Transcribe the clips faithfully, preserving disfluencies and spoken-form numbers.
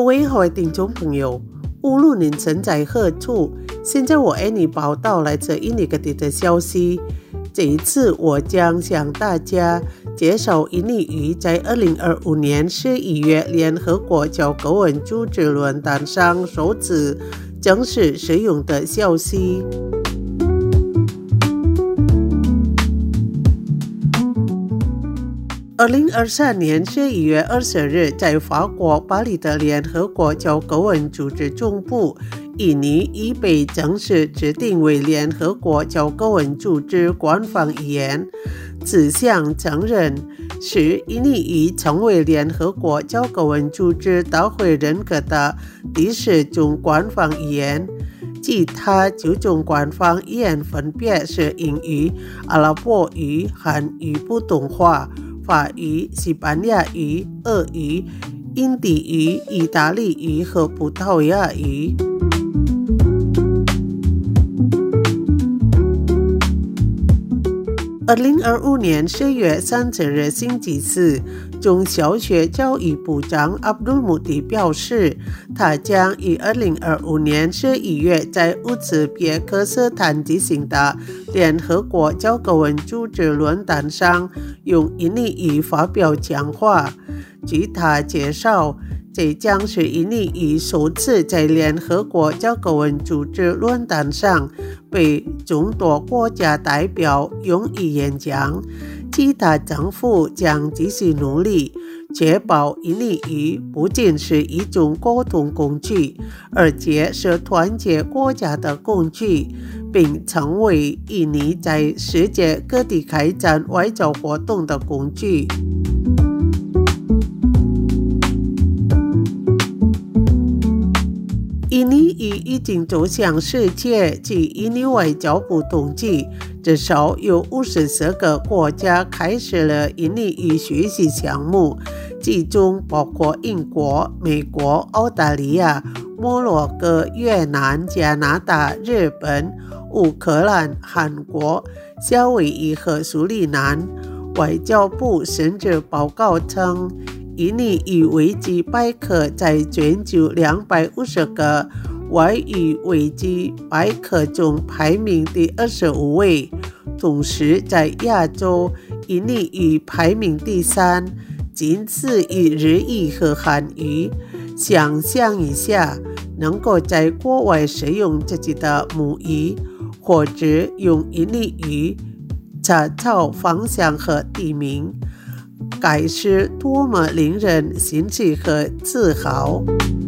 位各位听众朋友，无论您身在何处，现在我为你报道来自印尼各地的消息。这一次我将向大家介绍印尼语在二零二五年十一月联合国教科文组织论坛上首次正式使用的消息。二零二三年十一月二十日，在法国巴黎的联合国教科文组织总部，印尼已被正式指定为联合国教科文组织官方语言。此项承认使印尼语成为联合国教科文组织大会认可的第十种官方语言。其他九种官方语言分别是英语、阿拉伯语、韩语普通话、法语、西班牙语、俄语、印地语、意大利语和葡萄牙语。二零二五年十月三十日星期四，中小学教育部长阿卜杜穆迪表示，他将于二零二五年十一月在乌兹别克斯坦举行的联合国教科文组织论坛上用印尼语发表讲话。据他介绍，这将是印尼语首次在联合国教科文组织论坛上被众多国家代表用于演讲。其他政府将继续努力，确保印尼语不仅是一种沟通工具，而且是团结国家的工具，并成为印尼在世界各地开展外交活动的工具。印尼语已经走向世界，据印尼外交部统计，至少有五十四个国家开始了印尼语学习项目，其中包括英国、美国、澳大利亚、摩洛哥、越南、加拿大、日本、乌克兰、韩国、夏威夷和苏里南。外交部甚至报告称，印尼语维基百科在全球两百五十个外语维基百科中排名第二十五位，同时在亚洲，印尼语排名第三，仅次于日语和韩语。想象一下，能够在国外使用自己的母语，或者用印尼语查找方向和地名，该是多么令人欣喜和自豪！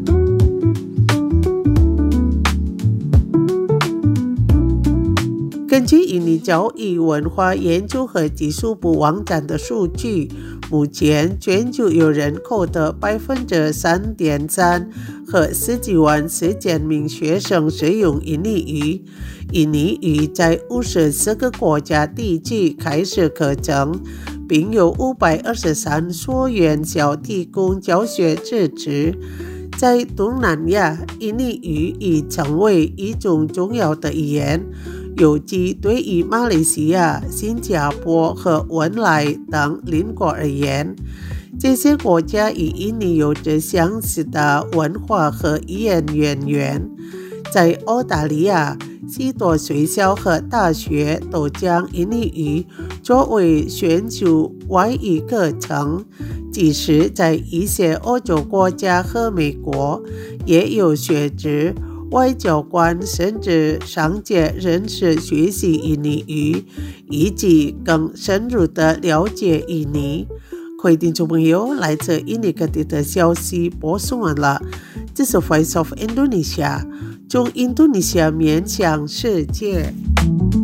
根据印尼教育文化研究和技术部网站的数据，目前全球有人口的 百分之三点三 和十几万四千名学生使用印尼语。印尼语在五十四个国家地区开设课程，并有五百二十三所院校提供教学支持。在东南亚，印尼语已成为一种重要的语言，尤其对于马来西亚、新加坡和文莱等邻国而言。这些国家与印尼有着相似的文化和语言渊源。在澳大利亚，许多学校和大学都将印尼语作为选修外语课程，即使在一些欧洲国家和美国，也有学者、外交官甚至商界人士学习印尼语，以及更深入地了解印尼。各位听众朋友，来自印尼各地的消息播送完了，这是 Voice of Indonesia， 从印度尼西亚面向世界。